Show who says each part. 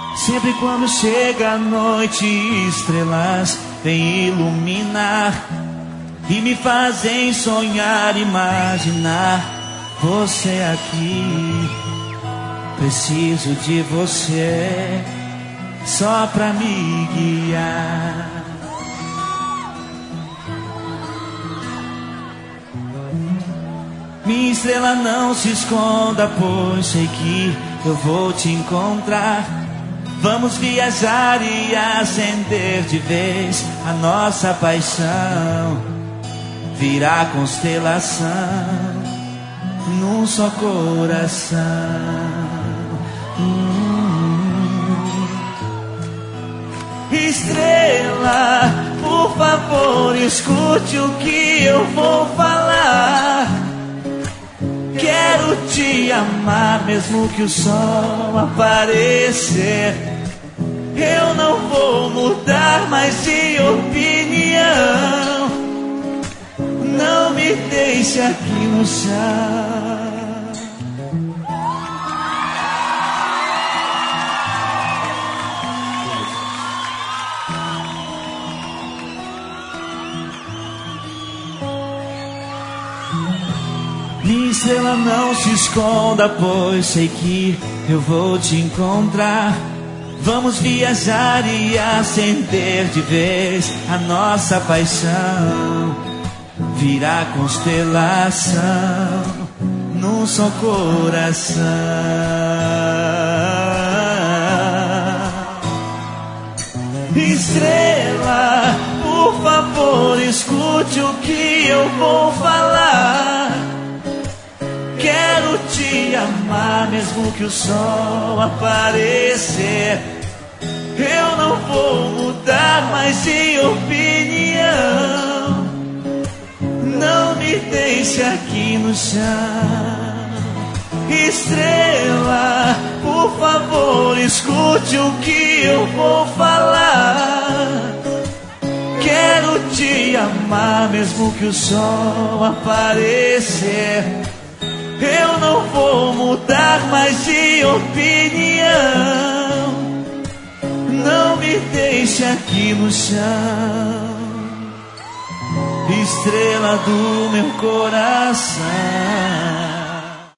Speaker 1: Sempre quando chega a noite, estrelas vêm iluminar e me fazem sonhar, imaginar você aqui. Preciso de você só pra me guiar. Minha estrela, não se esconda, pois sei que eu vou te encontrar. Vamos viajar e acender de vez a nossa paixão. Virar constelação num só coração. Estrela, por favor, escute o que eu vou falar. Quero te amar mesmo que o sol aparecer. Eu não vou mudar mais de opinião. Não me deixe aqui no chão. Minha estrela, não se esconda, pois sei que eu vou te encontrar. Vamos viajar e acender de vez a nossa paixão. Virar constelação num só coração. Estrela, por favor, escute o que eu vou falar. Quero te amar mesmo que o sol aparecer. Eu não vou mudar mais de opinião. Não me deixe aqui no chão. Estrela, por favor, escute o que eu vou falar. Quero te amar mesmo que o sol aparecer. Eu não vou mudar mais de opinião. Não me deixe aqui no chão. Estrela do meu coração.